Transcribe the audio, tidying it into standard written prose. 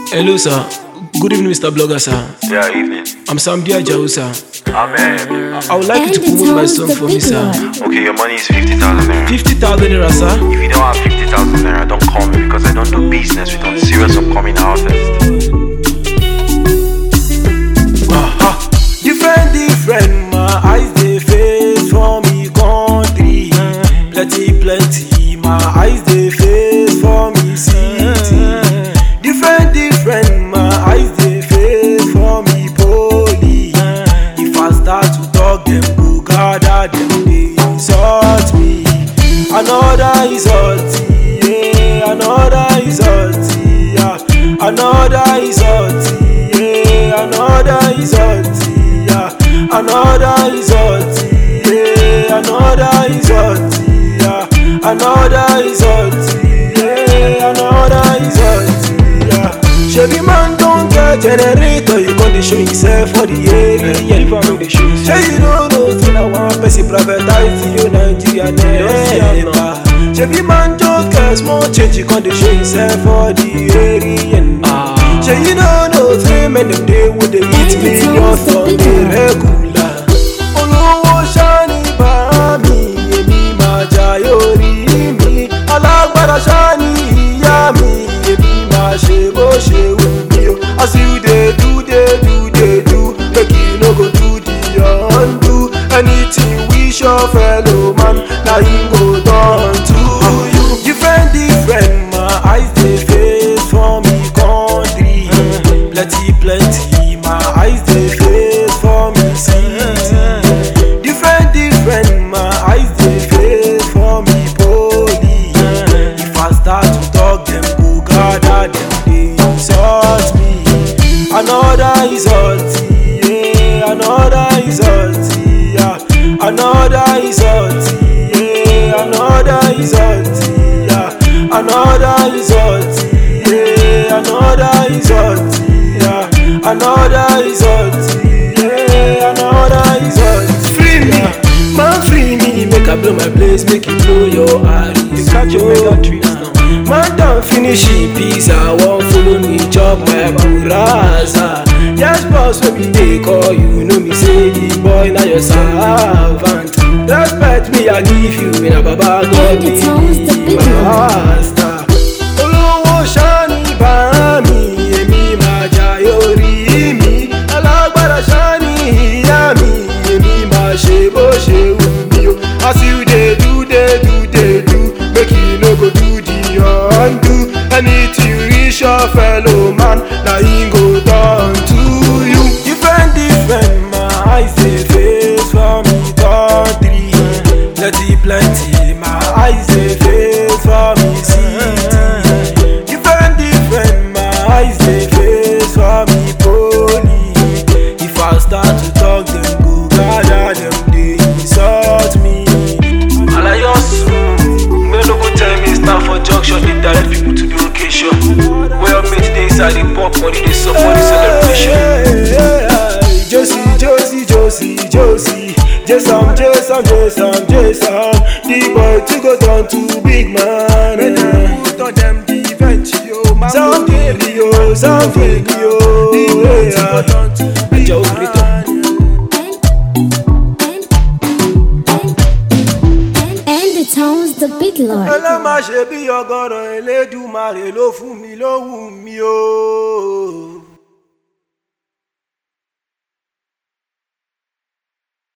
Hello, sir. Good evening, Mr. Blogger, sir. Yeah, evening. I'm Sam Diajau, sir. Amen. I would like you to promote my song for me, sir. Okay, your money is 50,000 naira. 50,000 naira, sir. If you don't have 50,000 naira, don't call me because I don't do business with unserious upcoming artists. Different, my eyes they face for me country. Plenty, my eyes they face for me city. Different, my eyes they face for me poly. If I start to talk, them go gather, them they insult me. Another insult, yeah. Another insult, yeah. Another insult, yeah. Another insult, yeah. Another insult, yeah. Another insult, yeah. Another insult, yeah. Another insult, yeah. Shebi man don't get generator, you can't show yourself for the area. Say you don't know, say na one person privatize you Nigeria never. Shebi man don't get small change, you can't show yourself for the area. Say you don't know, three men them day with the meet millions on the regular. Olówó ṣáni bá mi, èmi máa jayori mi. Alágbára ṣáni ìyá mi, èmi máa ṣe bó ṣe wù mí o. As you dey do, make you no go do the undo. Anything wish your fellow man, na him go turn to you. Different, my eyes dey face for me country. Plenty, my eyes dey face for me city. Different, my eyes dey face for me poly. If I start to talk, them go gather, them they insult me. Another insult, yeah. Another insult, yeah. Another insult, yeah. Another insult, yeah. Another insult, yeah. Another insult, yeah. Another insult, yeah. Another insult. Free me, man, free me. Make I blow my place, make it blow your eyes. You catch your mega trips now. Man, don't finish in peace. I won't follow me, chop my buraza. Yes, boss, when me they call you, know me say the boy now your servant. Respect me, I give you in a baba God be my master. Olówó ṣáni bá mi, èmi máa jayori mi. Alágbára ṣáni ìyá mi, èmi máa ṣe bó ṣe wù mí o. As you dey do, make you no go do the undo. Anything reach your fellow man, na him go turn to you. Different, my eyes dey face for me country. Plenty, my eyes dey face for me city. Different, my eyes dey face for me poly. If I start to talk, them go gather, them they insult me. Alayos, me no go tell me stand for junction, they direct people to the location. Where I meet they inside the pop money, they support the celebration. Josie, Jason. The boy to go down to big man. When they put on them the event, yo, Sound video. The boy to go down to big man. And the town's the big lord. Ẹlẹ́mà ṣe bí ọgọ́rọ̀ Elédùmarè ló fún mi lóhùn mi o.